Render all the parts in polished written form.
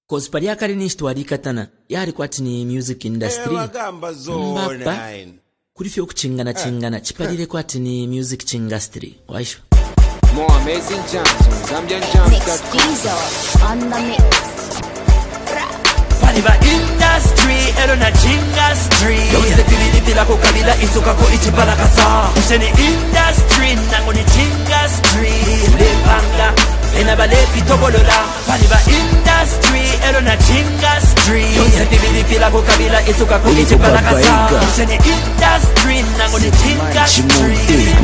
Cause pali akali nishtwali katana yali kwati ni music industry mbapa kulifyo kuchingana chipalile kwati ni music industry waisho more amazing jams Zambian jams.com on the mix. Paliba industry elo na chingastry yowise pilili pila kukabila isuka ko ichibalakasa usheni industry nango ni chingastry lepanga enabalepi tobolola paliba industry elo na chingastry yowise pilili pila kukabila isuka ko ichibalakasa usheni industry nango ni chingastry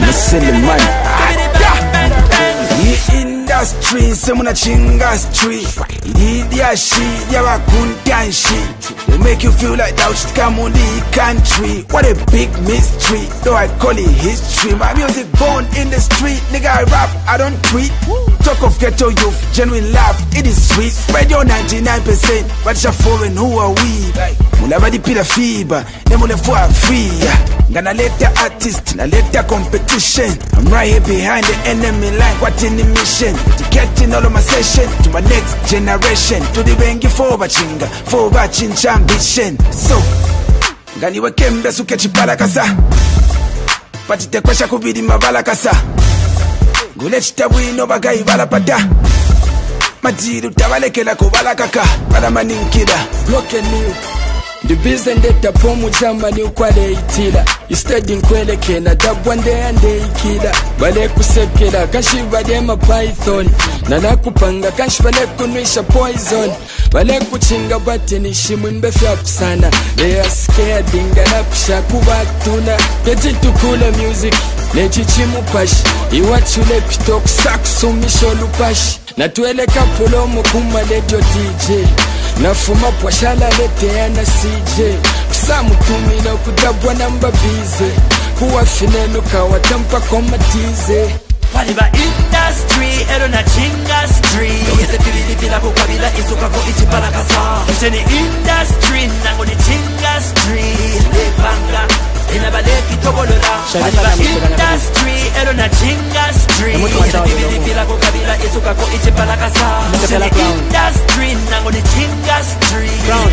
industry semuna chinga street idia shit yabakuntan shit they make you feel like that should come on the country. What a big mystery, though I call it history. My music born in the street, nigga I rap, I don't tweet. Talk of ghetto youth, genuine laugh, it is sweet. Radio 99%, but you're foreign, who are we? Like mulabadi pila fiba, nemule for free. Gonna let the artist, na let the competition. I'm right here behind the enemy line, what in the mission? To get in all of my session, to my next generation. To the bengi for bachinga, for bachincha ambition. So, gani wakembe suke chipala kasa. Patite kwasha kubidi mabala kasa. Gule chitabu ino bagai bala pada. Majiru tabalekela kubala kaka. Bala maninkida. Broken new. The business that pomu chama ni ukwale itila. Istedi nkweleke na dabwande ande ikila. Bale kusekela kashi bade ma python. Na nakupanga kashi bale kunwisha poison. Bale kuchinga bate ni shimu mbefya sana. They are scared inga na pisha kubatuna. Get into cooler music. Nechichimu pashi. Iwachule pitok saksu misho lupashi. Na tueleka polo mukuma ledio DJ. Nafuma pwashala leteana CJ Kusamu tumina kudabwa namba bize Kuwa finenu kawatampa komatize Paliba industry elo na chingastry yowise pilili pila kukabila isuka ko ichibalakasa usheni industry nango ni chingastry lepanga enabalepi tobolola paliba industry elo na chingastry yowise pilili pila kukabila isuka ko ichibalakasa usheni industry nango ni chingastry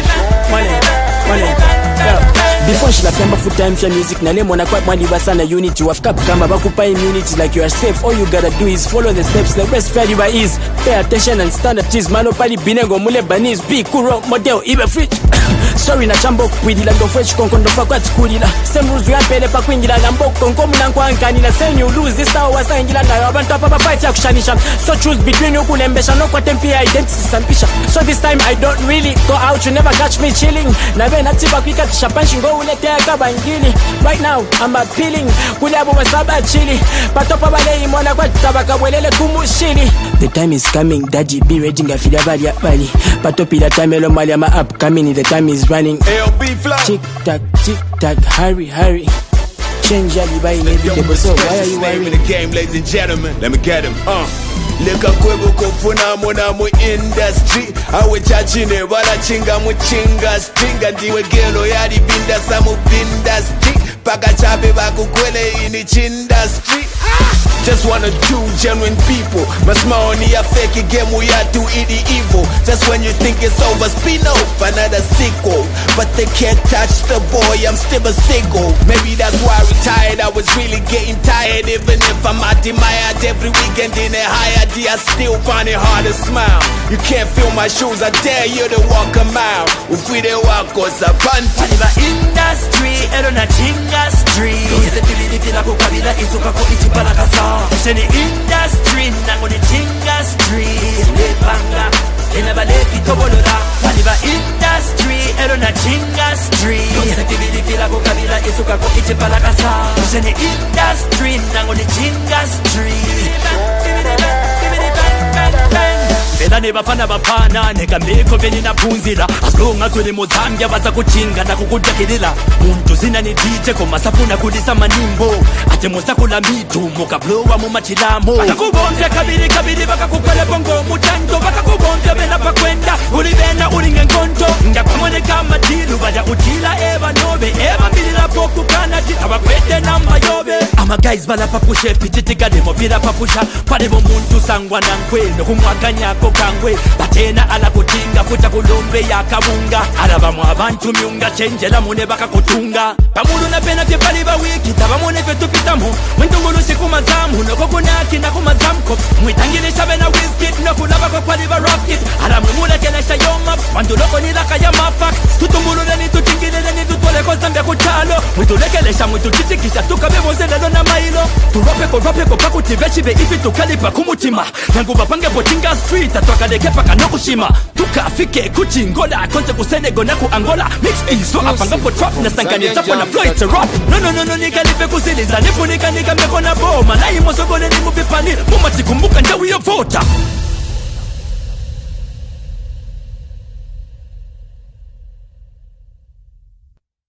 before she lafamba full time for music na lemona kwa mwaliba sana unity wafika kama bakupa immunity like you are safe. All you gotta do is follow the steps. The best failure is pay attention and stand up tease mano pali binengo mule banis be cool model ibe free sorry na chambo kwidila ndo fresh konkondo fa kwa tkulila same rules we apele pa kwingila na mboko nkomu na kwankani na say you lose this hour wasangila na abantu apa fight ya kushanisha so choose between you kulembesha no kwa tempi identity sampisha so this time I don't really go out, you never catch me chilling na vena tipa kwika tishapanshi ngo uletea kabangini right now I'm appealing kule abo wasaba chili patopa bale imona kwa tabaka welele kumushili the time is coming daddy be ready ngafila bali ya bali patopi la time elo mali ama upcoming the time is running tick tack hurry change your vibe inevitable so why are you worrying the game ladies and gentlemen let me get him Leka kwebo kufuna mona mu industry awe chachine bala chinga mu chinga stringa ndiwe gelo yali binda samu industry paka chabe bakukwele ini chindustry just wanna do genuine people masmaoni ya fake game ya do idi evil just when you think it's over spin off another sequel but they can't touch the boy I'm still a single maybe that's why I retired I was really getting tired even if I'm admired every weekend in a higher I still find it hard to smile you can't feel my shoes I dare you to walk a mile if we dey walk us a punch Paliba industry elo na chingastry yowise pilili pila kukabila isuka ko ichibalakasa usheni industry nango ni chingastry lepanga enabalepi tobolola paliba industry elo na chingastry yowise pilili pila kukabila isuka ko ichibalakasa usheni industry nango ni chingastry Bela nebafana bafana nekambeko beni naphunzila asilunga tuli muzambia baza kuchinga na kukujakilila muntu zina ni DJ koma safuna kulisa manimbo ate musakula mitu mukablowa mu machilamo bakakubonja kabiri bakakukwele bongo mutanto bakakubonja bena pakwenda ulibena ulinge nkonto ngakwamone kama dilu baja utila eba nobe eba mbilila poku kanati abakwete namba yobe ama guys bala papushe pititi demo vila papusha pale bo muntu sangwa na nkwendo kumwaganya ko kangwe batena ala kutinga kucha kulombe ya kabunga Alabamu abantu miunga chenjela mune baka kutunga Pamulu na pena pye pali ba wiki Taba mune fe tupitamu Mwintungulu siku mazamu Noko kunaki na kumazamko Mwitangile shabe na whisky Noku laba kwa pali ba rock it Alamu mule kelesha yoma Manduloko nilaka ya mafak Tutumbulu neni tutingile neni tutole kwa zambia kuchalo Mwitulekelesha mwituchitikisha Tukabe lelo na mailo Turopeko pakutivechive ifi tukalipa kumutima Nangu bapange potinga street Atwakaleke paka nokushima Tukafike kuchingola Konse kusenego na kuangola Mix iso apanga po trap Na sanganiza po na flow it's a rap No nikalipe kusiliza Nifunika nikameko na boma Na imo sogole ni mupipani Muma tikumbuka njawi yo vota